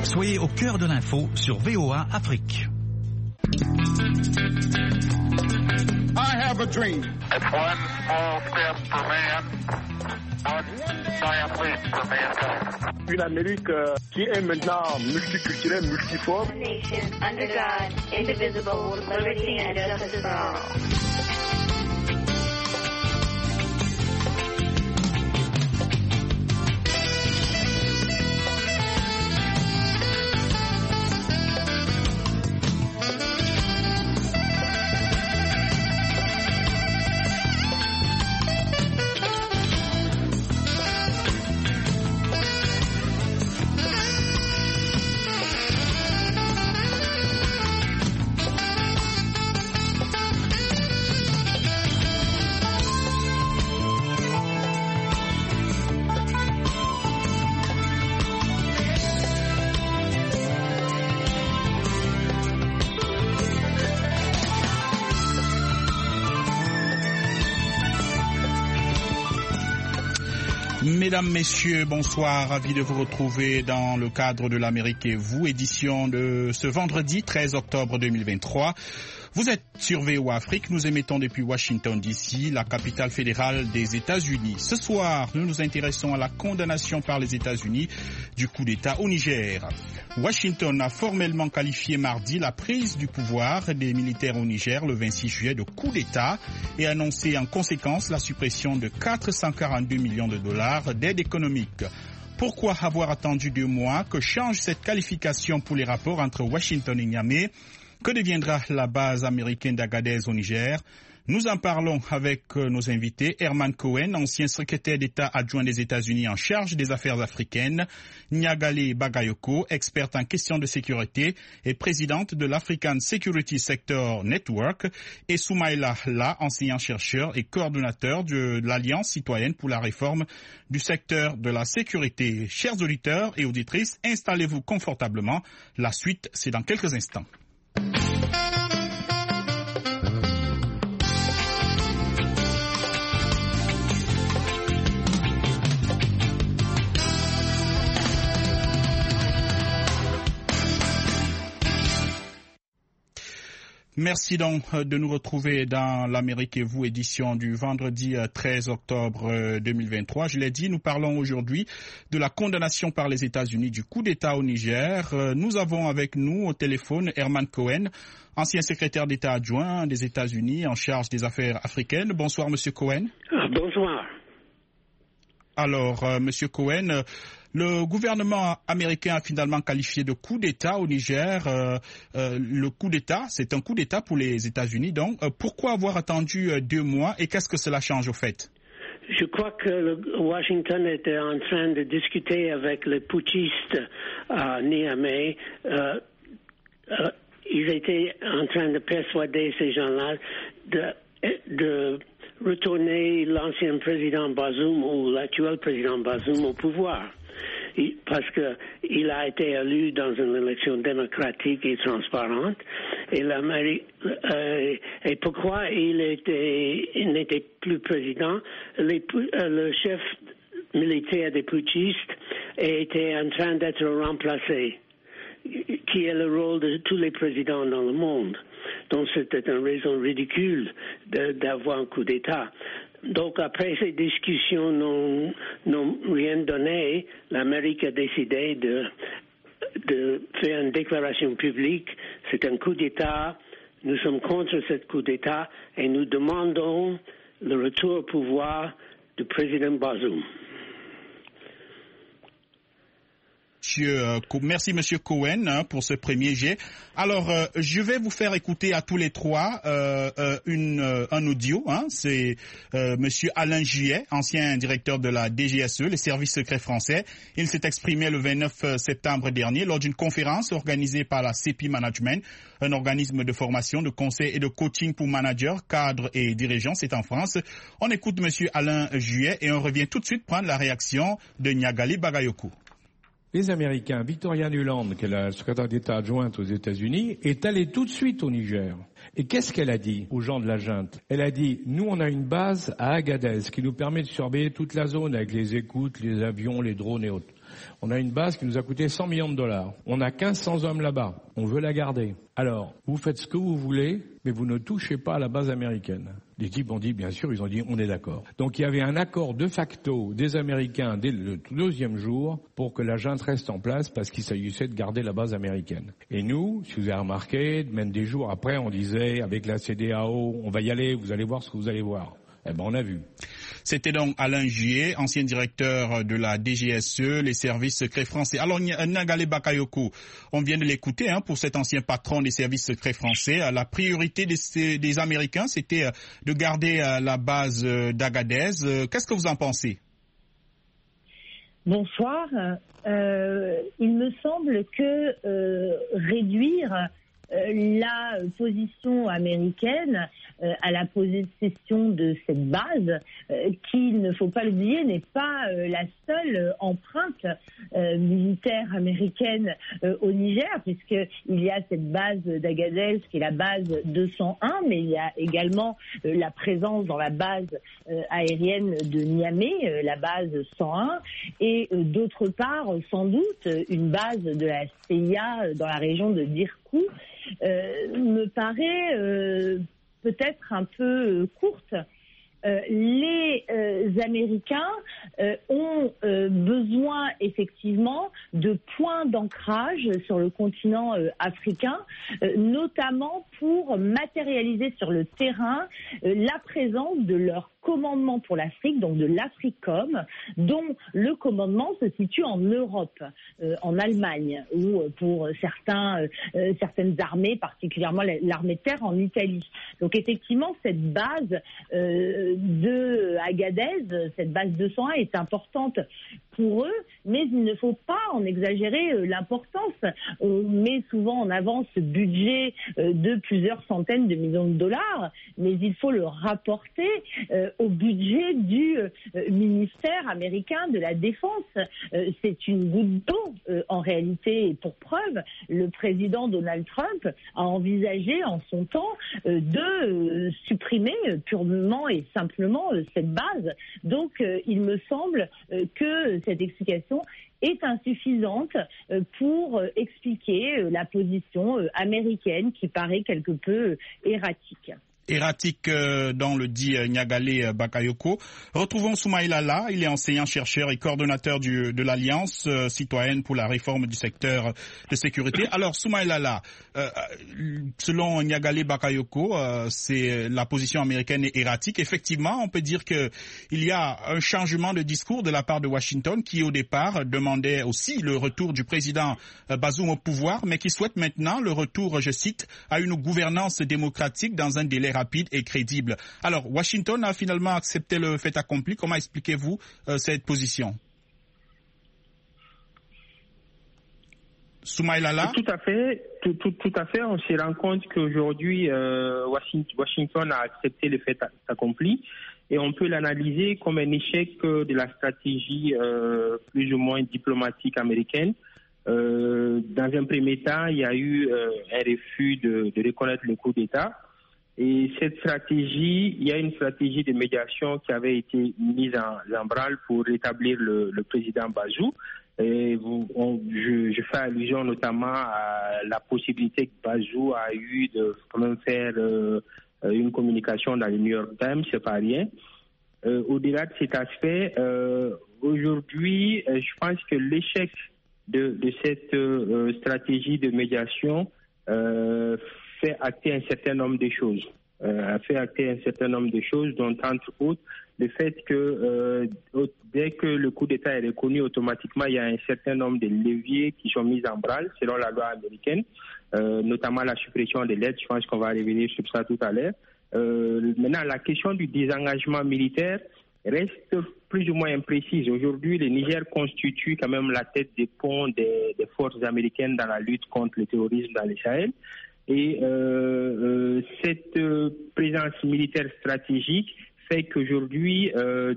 Soyez au cœur de l'info sur VOA Afrique. I have a dream. It's one small step for man, one giant leap for mankind. Une Amérique qui est maintenant multiculturelle, multiforme. Nation under God, indivisible, with liberty and justice for all. Mesdames, Messieurs, bonsoir, ravi de vous retrouver dans le cadre de l'Amérique et vous, édition de ce vendredi 13 octobre 2023. Vous êtes sur VOA Afrique, nous émettons depuis Washington DC, la capitale fédérale des États-Unis. Ce soir, nous nous intéressons à la condamnation par les États-Unis du coup d'État au Niger. Washington a formellement qualifié mardi la prise du pouvoir des militaires au Niger le 26 juillet de coup d'État et annoncé en conséquence la suppression de 442 millions de dollars d'aide économique. Pourquoi avoir attendu 2 mois? Que change cette qualification pour les rapports entre Washington et Niamey? Que deviendra la base américaine d'Agadez au Niger? Nous en parlons avec nos invités. Herman Cohen, ancien secrétaire d'État adjoint des États-Unis en charge des affaires africaines. Nyagali Bagayoko, experte en questions de sécurité et présidente de l'African Security Sector Network. Et Soumaïla La, enseignant-chercheur et coordonnateur de l'Alliance citoyenne pour la réforme du secteur de la sécurité. Chers auditeurs et auditrices, installez-vous confortablement. La suite, c'est dans quelques instants. Merci donc de nous retrouver dans l'Amérique et vous, édition du vendredi 13 octobre 2023. Je l'ai dit, nous parlons aujourd'hui de la condamnation par les États-Unis du coup d'État au Niger. Nous avons avec nous au téléphone Herman Cohen, ancien secrétaire d'État adjoint des États-Unis en charge des affaires africaines. Bonsoir, Monsieur Cohen. Bonsoir. Alors, Monsieur Cohen, le gouvernement américain a finalement qualifié de coup d'État au Niger. Le coup d'État, c'est un coup d'État pour les États-Unis. Donc, pourquoi avoir attendu 2 mois et qu'est-ce que cela change au fait? Je crois que Washington était en train de discuter avec les putschistes à Niamey. Ils étaient en train de persuader ces gens-là de retourner l'ancien président Bazoum ou l'actuel président Bazoum au pouvoir. Parce qu'il a été élu dans une élection démocratique et transparente. Et et pourquoi il n'était plus président? Le chef militaire des putschistes était en train d'être remplacé, qui est le rôle de tous les présidents dans le monde. Donc c'était une raison ridicule d'avoir un coup d'État. Donc après ces discussions n'ont rien donné, l'Amérique a décidé de faire une déclaration publique. C'est un coup d'État, nous sommes contre ce coup d'État et nous demandons le retour au pouvoir du président Bazoum. Merci Monsieur Cohen pour ce premier jet. Alors, je vais vous faire écouter à tous les trois un audio. C'est Monsieur Alain Juillet, ancien directeur de la DGSE, les services secrets français. Il s'est exprimé le 29 septembre dernier lors d'une conférence organisée par la CEPI Management, un organisme de formation, de conseil et de coaching pour managers, cadres et dirigeants. C'est en France. On écoute Monsieur Alain Juillet et on revient tout de suite prendre la réaction de Nyagali Bagayoko. Les Américains, Victoria Nuland, qui est la secrétaire d'État adjointe aux États-Unis, est allée tout de suite au Niger. Et qu'est-ce qu'elle a dit aux gens de la junte? Elle a dit, nous on a une base à Agadez qui nous permet de surveiller toute la zone avec les écoutes, les avions, les drones et autres. on a une base qui nous a coûté 100 millions de dollars. On a 1500 hommes là-bas. On veut la garder. Alors, vous faites ce que vous voulez, mais vous ne touchez pas à la base américaine. Les types ont dit, bien sûr, ils ont dit, on est d'accord. Donc il y avait un accord de facto des Américains dès le deuxième jour pour que la junte reste en place parce qu'il s'agissait de garder la base américaine. Et nous, si vous avez remarqué, même des jours après, on disait, avec la CEDEAO, on va y aller, vous allez voir ce que vous allez voir. Eh ben, on a vu. C'était donc Alain Juillet, ancien directeur de la DGSE, les services secrets français. Alors, Nyagalé Bakayoko, on vient de l'écouter, pour cet ancien patron des services secrets français. La priorité des Américains, c'était de garder la base d'Agadez. Qu'est-ce que vous en pensez? Bonsoir. Il me semble que réduire la position américaine à la possession de cette base, qui, il ne faut pas l'oublier, n'est pas la seule empreinte militaire américaine au Niger, puisqu'il y a cette base d'Agadez qui est la base 201, mais il y a également la présence dans la base aérienne de Niamey, la base 101, et d'autre part, sans doute, une base de la CIA dans la région de Dirkou, me paraît peut-être un peu courte. Les Américains ont besoin effectivement de points d'ancrage sur le continent africain, notamment pour matérialiser sur le terrain la présence de leur commandement pour l'Afrique, donc de l'Africom, dont le commandement se situe en Europe, en Allemagne, ou pour certaines armées, particulièrement l'armée de terre en Italie. Donc effectivement, cette base de Agadez, cette base 201 est importante pour eux, mais il ne faut pas en exagérer l'importance. On met souvent en avant ce budget de plusieurs centaines de millions de dollars, mais il faut le rapporter au budget du ministère américain de la Défense. C'est une goutte d'eau en réalité. Et pour preuve, le président Donald Trump a envisagé en son temps de supprimer purement et simplement cette base. Donc il me semble que cette explication est insuffisante pour expliquer la position américaine qui paraît quelque peu erratique. Dans le dit Nyagalé Bakayoko. Retrouvons Soumaïla Alla, il est enseignant-chercheur et coordonnateur de l'Alliance citoyenne pour la réforme du secteur de sécurité. Alors Soumaïla Alla, selon Nyagalé Bakayoko, c'est la position américaine est erratique. Effectivement, on peut dire que il y a un changement de discours de la part de Washington qui au départ demandait aussi le retour du président Bazoum au pouvoir, mais qui souhaite maintenant le retour, je cite, à une gouvernance démocratique dans un délai rapide et crédible. Alors, Washington a finalement accepté le fait accompli. Comment expliquez-vous cette position? Soumaïla Alla? Tout à fait. On se rend compte qu'aujourd'hui, Washington a accepté le fait accompli et on peut l'analyser comme un échec de la stratégie plus ou moins diplomatique américaine. Dans un premier temps, il y a eu un refus de reconnaître le coup d'État. Et cette stratégie, il y a une stratégie de médiation qui avait été mise en branle pour rétablir le président Bazoum. Et je fais allusion notamment à la possibilité que Bazoum a eu de quand même faire une communication dans le New York Times, c'est pas rien. Au-delà de cet aspect, aujourd'hui, je pense que l'échec de cette stratégie de médiation fait acter un certain nombre de choses. Dont entre autres le fait que dès que le coup d'État est reconnu, automatiquement il y a un certain nombre de leviers qui sont mis en branle selon la loi américaine, notamment la suppression de l'aide. Je pense qu'on va revenir sur ça tout à l'heure. Maintenant, la question du désengagement militaire reste plus ou moins imprécise. Aujourd'hui, le Niger constitue quand même la tête des ponts des forces américaines dans la lutte contre le terrorisme dans le Sahel. Et cette présence militaire stratégique fait qu'aujourd'hui,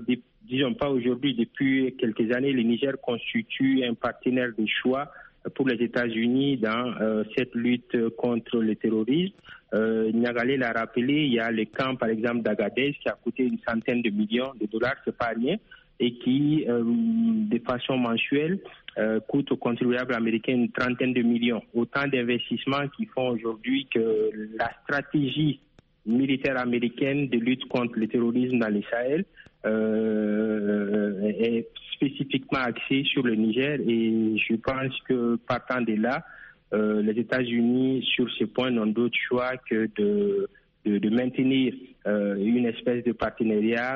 depuis quelques années, le Niger constitue un partenaire de choix pour les États-Unis dans cette lutte contre le terrorisme. Nyagalé l'a rappelé, il y a le camp, par exemple, d'Agadez qui a coûté une centaine de millions de dollars, c'est pas rien, et qui, de façon mensuelle, coûte aux contribuables américains une trentaine de millions. Autant d'investissements qui font aujourd'hui que la stratégie militaire américaine de lutte contre le terrorisme dans le Sahel est spécifiquement axée sur le Niger, et je pense que partant de là, les États-Unis sur ce point n'ont d'autre choix que de maintenir une espèce de partenariat,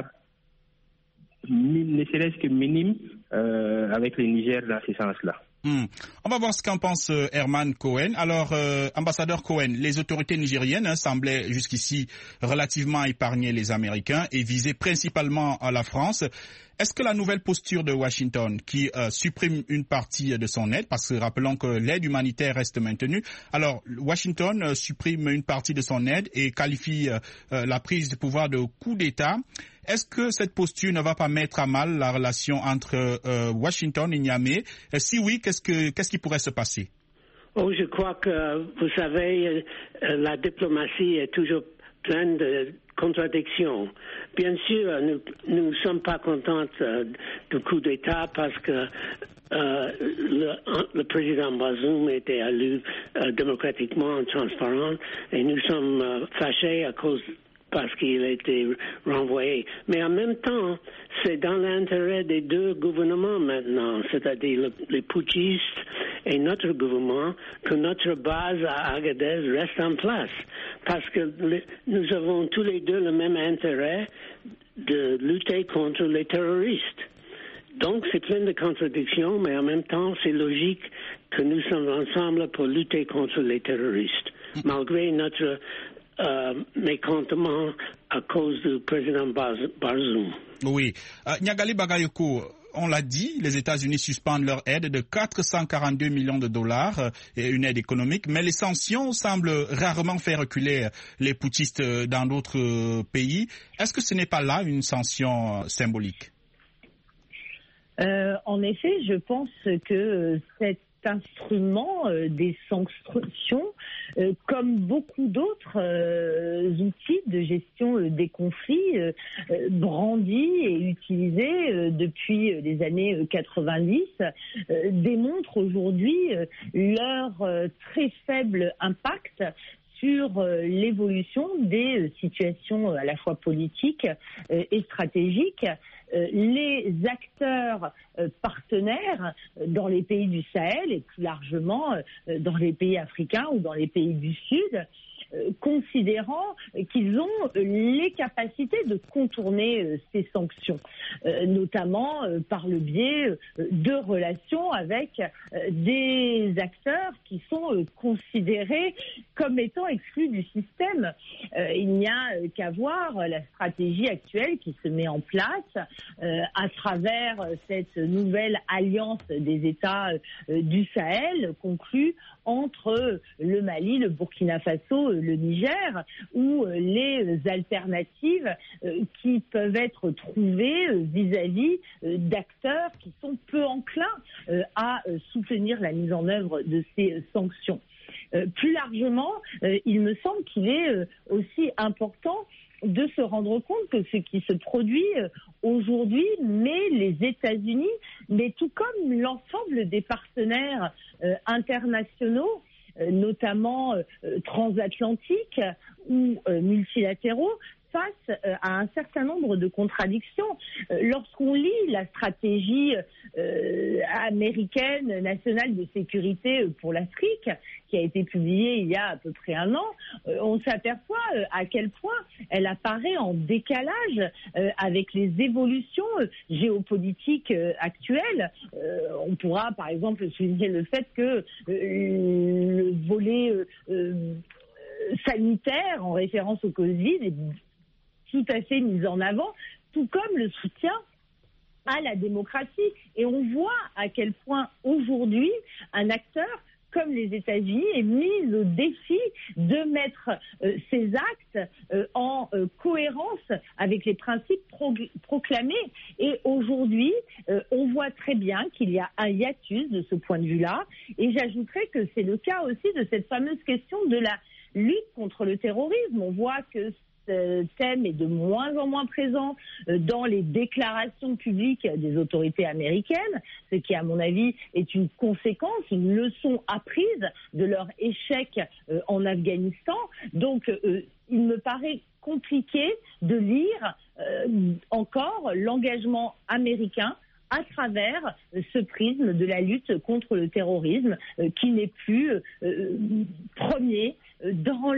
ne serait-ce que minime, avec le Niger dans ce sens-là. On va voir ce qu'en pense Herman Cohen. Alors, ambassadeur Cohen, les autorités nigériennes semblaient jusqu'ici relativement épargner les Américains et viser principalement la France. Est-ce que la nouvelle posture de Washington, qui supprime une partie de son aide, parce que rappelons que l'aide humanitaire reste maintenue, alors Washington supprime une partie de son aide et qualifie la prise de pouvoir de coup d'État, est-ce que cette posture ne va pas mettre à mal la relation entre Washington et Niamey? Si oui, qu'est-ce qui pourrait se passer? Oh, je crois que, vous savez, la diplomatie est toujours pleine de contradictions. Bien sûr, nous ne sommes pas contents du coup d'État parce que le président Bazoum était élu démocratiquement, transparent, et nous sommes fâchés parce qu'il a été renvoyé. Mais en même temps, c'est dans l'intérêt des deux gouvernements maintenant, c'est-à-dire les putschistes et notre gouvernement, que notre base à Agadez reste en place. Parce que nous avons tous les deux le même intérêt de lutter contre les terroristes. Donc, c'est plein de contradictions, mais en même temps, c'est logique que nous sommes ensemble pour lutter contre les terroristes, malgré notre mécontentement à cause du président Bazoum. Oui. Nyagali Bagayoko, on l'a dit, les États-Unis suspendent leur aide de 442 millions de dollars, et une aide économique, mais les sanctions semblent rarement faire reculer les putschistes dans d'autres pays. Est-ce que ce n'est pas là une sanction symbolique? En effet, je pense que cet instrument des sanctions, comme beaucoup d'autres outils de gestion des conflits brandis et utilisés depuis les années 90, démontrent aujourd'hui leur très faible impact sur l'évolution des situations à la fois politiques et stratégiques. Les acteurs partenaires dans les pays du Sahel et plus largement dans les pays africains ou dans les pays du Sud, considérant qu'ils ont les capacités de contourner ces sanctions, notamment par le biais de relations avec des acteurs qui sont considérés comme étant exclus du système. Il n'y a qu'à voir la stratégie actuelle qui se met en place à travers cette nouvelle alliance des États du Sahel conclue entre le Mali, le Burkina Faso, le Niger, où les alternatives qui peuvent être trouvées vis-à-vis d'acteurs qui sont peu enclins à soutenir la mise en œuvre de ces sanctions. Plus largement, il me semble qu'il est aussi important de se rendre compte que ce qui se produit aujourd'hui met les États-Unis, mais tout comme l'ensemble des partenaires internationaux, notamment transatlantiques ou multilatéraux, face à un certain nombre de contradictions. Lorsqu'on lit la stratégie américaine nationale de sécurité pour l'Afrique, qui a été publiée il y a à peu près un an, on s'aperçoit à quel point elle apparaît en décalage avec les évolutions géopolitiques actuelles. On pourra par exemple souligner le fait que le volet sanitaire en référence au Covid est tout à fait mis en avant, tout comme le soutien à la démocratie. Et on voit à quel point aujourd'hui un acteur comme les États-Unis est mis au défi de mettre ses actes en cohérence avec les principes proclamés. Et aujourd'hui, on voit très bien qu'il y a un hiatus de ce point de vue-là. Et j'ajouterais que c'est le cas aussi de cette fameuse question de la lutte contre le terrorisme. On voit que thème est de moins en moins présent dans les déclarations publiques des autorités américaines, ce qui, à mon avis, est une conséquence, une leçon apprise de leur échec en Afghanistan. Donc, il me paraît compliqué de lire encore l'engagement américain à travers ce prisme de la lutte contre le terrorisme qui n'est plus dans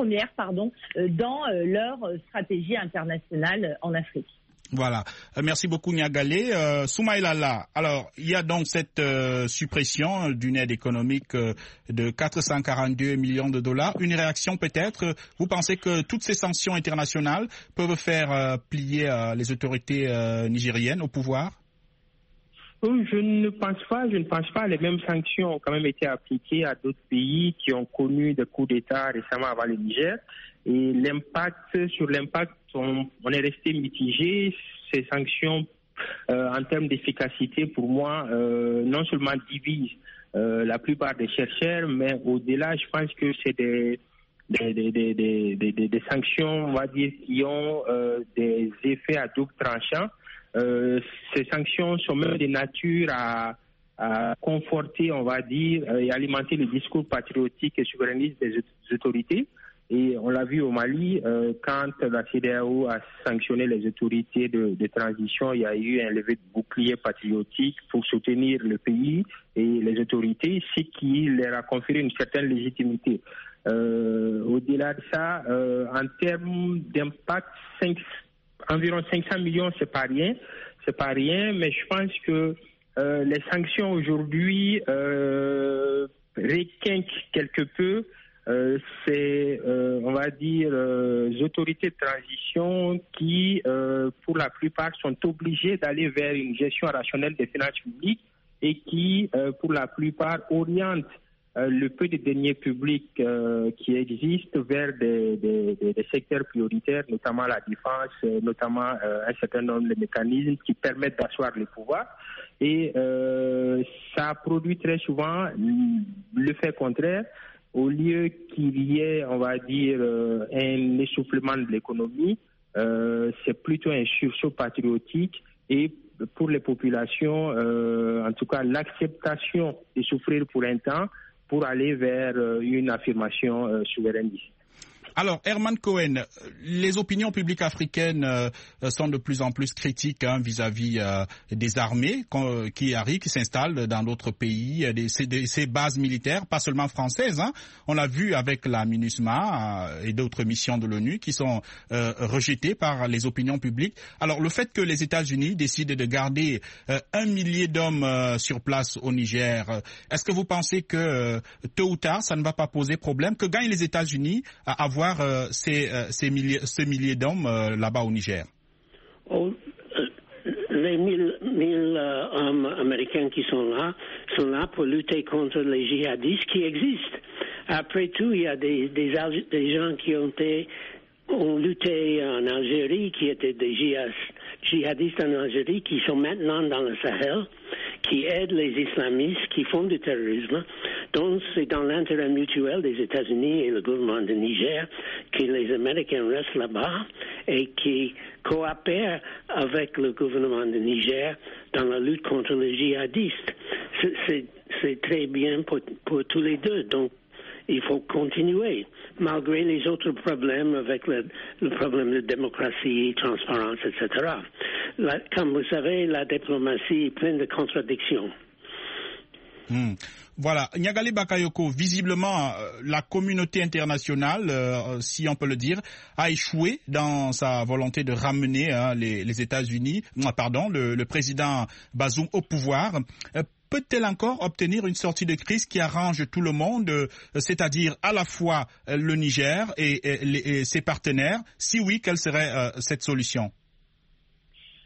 leur stratégie internationale en Afrique. Voilà. Merci beaucoup, Niagalé. Soumaïla Alla, alors, il y a donc cette suppression d'une aide économique de 442 millions de dollars. Une réaction peut-être? Vous pensez que toutes ces sanctions internationales peuvent faire plier les autorités nigériennes au pouvoir? Je ne pense pas. Les mêmes sanctions ont quand même été appliquées à d'autres pays qui ont connu des coups d'État récemment avant le Niger. Et sur l'impact, on est resté mitigé. Ces sanctions, en termes d'efficacité, pour moi, non seulement divisent la plupart des chercheurs, mais au-delà, je pense que c'est des sanctions, on va dire, qui ont des effets à double tranchant. Ces sanctions sont même de nature à conforter, on va dire, et alimenter le discours patriotique et souverainiste des autorités. Et on l'a vu au Mali, quand la CEDEAO a sanctionné les autorités de transition, il y a eu un levé de bouclier patriotique pour soutenir le pays et les autorités, ce qui leur a conféré une certaine légitimité. Au-delà de ça, en termes d'impact, environ 500 millions, c'est pas rien, mais je pense que les sanctions aujourd'hui requinquent quelque peu on va dire, autorités de transition qui, pour la plupart, sont obligées d'aller vers une gestion rationnelle des finances publiques et qui, pour la plupart, orientent le peu de deniers publics qui existent vers des secteurs prioritaires, notamment la défense, notamment un certain nombre de mécanismes qui permettent d'asseoir le pouvoir. Et ça produit très souvent le fait contraire. Au lieu qu'il y ait, on va dire, un essoufflement de l'économie, c'est plutôt un sursaut patriotique et pour les populations, en tout cas, l'acceptation de souffrir pour un temps pour aller vers une affirmation souverainiste. Alors, Herman Cohen, les opinions publiques africaines sont de plus en plus critiques vis-à-vis des armées qui s'installent dans d'autres pays, ces bases militaires, pas seulement françaises. On l'a vu avec la MINUSMA et d'autres missions de l'ONU qui sont rejetées par les opinions publiques. Alors, le fait que les États-Unis décident de garder 1 millier d'hommes sur place au Niger, est-ce que vous pensez que tôt ou tard, ça ne va pas poser problème? Que gagnent les États-Unis à avoir ces milliers d'hommes là-bas au Niger? Les 1000 hommes américains qui sont là pour lutter contre les djihadistes qui existent. Après tout, il y a des gens qui ont lutté en Algérie, qui étaient des djihadistes en Algérie, qui sont maintenant dans le Sahel, qui aident les islamistes, qui font du terrorisme. Donc, c'est dans l'intérêt mutuel des États-Unis et le gouvernement de Niger que les Américains restent là-bas et qui coopèrent avec le gouvernement de Niger dans la lutte contre les djihadistes. C'est très bien pour tous les deux. Donc, il faut continuer, malgré les autres problèmes avec le problème de démocratie, transparence, etc. Comme vous savez, la diplomatie est pleine de contradictions. Voilà, Niagalé Bakayoko, visiblement, la communauté internationale, si on peut le dire, a échoué dans sa volonté de ramener les États-Unis, le président Bazoum au pouvoir. Peut-elle encore obtenir une sortie de crise qui arrange tout le monde, c'est-à-dire à la fois le Niger et ses partenaires? Si oui, quelle serait cette solution?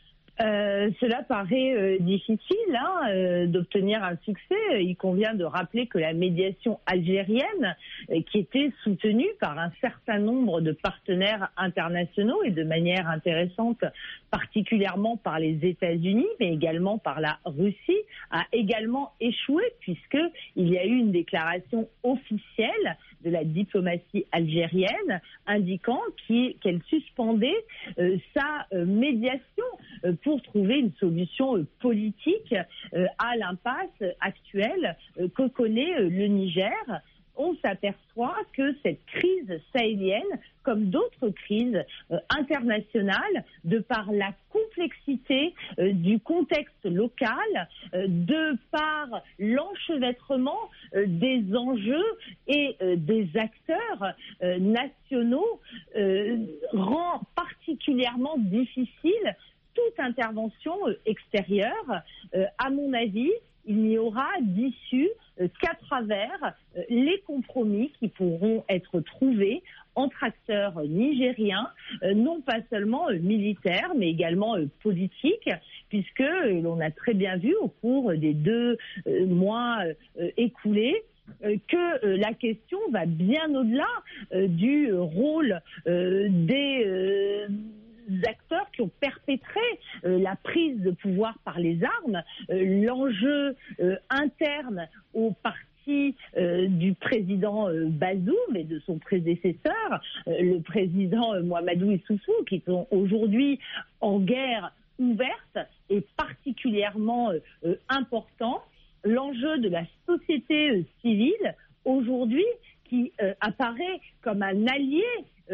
Cela paraît difficile d'obtenir un succès. Il convient de rappeler que la médiation algérienne, qui était soutenue par un certain nombre de partenaires internationaux et de manière intéressante, particulièrement par les États-Unis, mais également par la Russie, a également échoué puisqu'il y a eu une déclaration officielle de la diplomatie algérienne indiquant qu'elle suspendait sa médiation pour trouver une solution politique à l'impasse actuelle que connaît le Niger. On s'aperçoit que cette crise sahélienne, comme d'autres crises internationales, de par la complexité du contexte local, de par l'enchevêtrement des enjeux et des acteurs nationaux, rend particulièrement difficile toute intervention extérieure. À mon avis, il n'y aura d'issue qu'à travers les compromis qui pourront être trouvés entre acteurs nigériens, non pas seulement militaires, mais également politiques, puisque l'on a très bien vu au cours des 2 mois écoulés que la question va bien au-delà du rôle des acteurs qui ont perpétré la prise de pouvoir par les armes. L'enjeu interne au parti du président Bazoum et de son prédécesseur, le président Mahamadou Issoufou, qui sont aujourd'hui en guerre ouverte, est particulièrement important. L'enjeu de la société civile aujourd'hui, qui apparaît comme un allié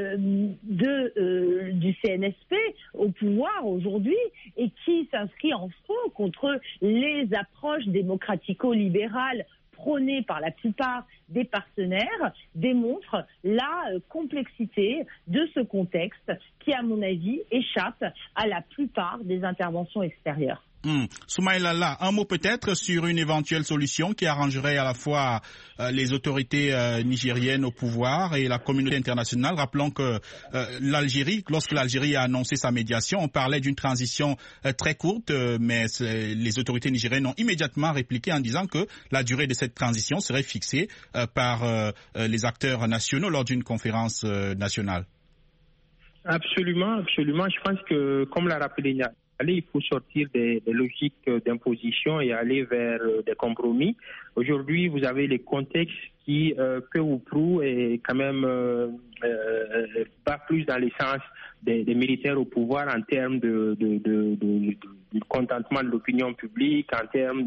du CNSP au pouvoir aujourd'hui et qui s'inscrit en faux contre les approches démocratico-libérales prônées par la plupart des partenaires, démontre la complexité de ce contexte qui, à mon avis, échappe à la plupart des interventions extérieures. Soumaïla Alla, un mot peut-être sur une éventuelle solution qui arrangerait à la fois les autorités nigériennes au pouvoir et la communauté internationale. Rappelons que lorsque l'Algérie a annoncé sa médiation, on parlait d'une transition très courte, mais les autorités nigériennes ont immédiatement répliqué en disant que la durée de cette transition serait fixée par les acteurs nationaux lors d'une conférence nationale. Absolument, absolument. Je pense que, comme l'a rappelé Nia, il faut sortir des logiques d'imposition et aller vers des compromis. Aujourd'hui, vous avez les contextes qui, peu ou prou, est quand même pas plus dans les sens des militaires au pouvoir en termes de contentement de l'opinion publique, en termes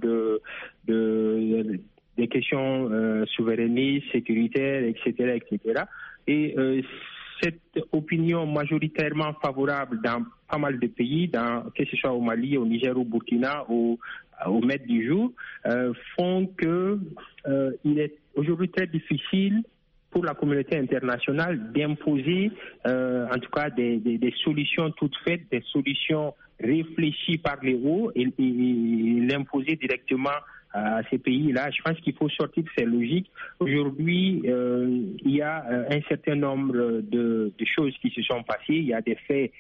des questions souverainistes, sécuritaires, etc., etc. Et cette opinion majoritairement favorable dans pas mal de pays, que ce soit au Mali, au Niger, au Burkina, au maître du jour, font que il est aujourd'hui très difficile pour la communauté internationale d'imposer, en tout cas, des solutions toutes faites, des solutions réfléchies par les hauts et l'imposer directement à ces pays-là. Je pense qu'il faut sortir de ces logiques. Aujourd'hui, il y a un certain nombre de choses qui se sont passées. Il y a des faits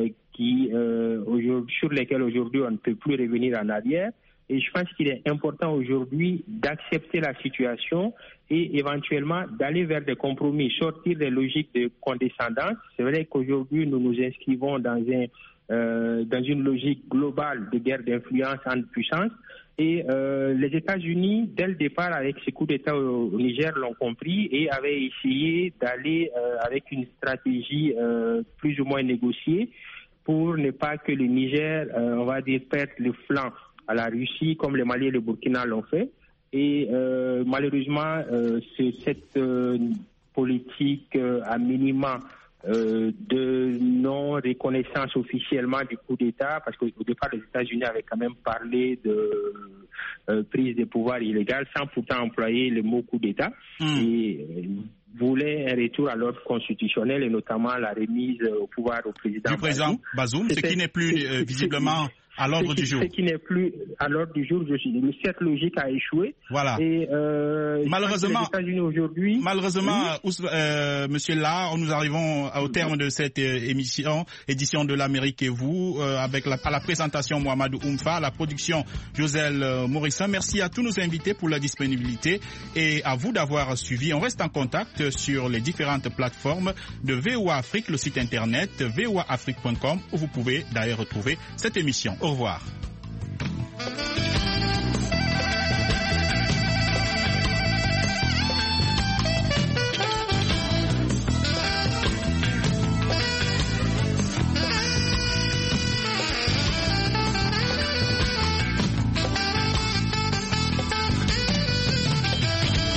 sur lesquels aujourd'hui on ne peut plus revenir en arrière. Et je pense qu'il est important aujourd'hui d'accepter la situation et éventuellement d'aller vers des compromis, sortir des logiques de condescendance. C'est vrai qu'aujourd'hui, nous nous inscrivons dans une logique globale de guerre d'influence entre puissances. Et les États-Unis, dès le départ, avec ces coups d'État au Niger, l'ont compris et avaient essayé d'aller avec une stratégie plus ou moins négociée pour ne pas que le Niger, on va dire, perde le flanc à la Russie, comme le Mali et le Burkina l'ont fait. Et malheureusement, c'est cette politique à minima de non-reconnaissance officiellement du coup d'État, parce qu'au départ, les États-Unis avaient quand même parlé prise de pouvoir illégale sans pourtant employer le mot coup d'État. Et voulait un retour à l'ordre constitutionnel et notamment la remise au pouvoir au président Bazoum, ce qui n'est plus visiblement à l'ordre du jour. Ce qui n'est plus à l'ordre du jour, cette logique a échoué. Voilà. Et malheureusement, Monsieur Là, nous arrivons au terme de cette édition de l'Amérique et vous, avec à la présentation Mohamedou Oumfa, à la production Joselle Morissin. Merci à tous nos invités pour la disponibilité et à vous d'avoir suivi. On reste en contact sur les différentes plateformes de VOA Afrique, le site internet voaafrique.com où vous pouvez d'ailleurs retrouver cette émission. Au revoir.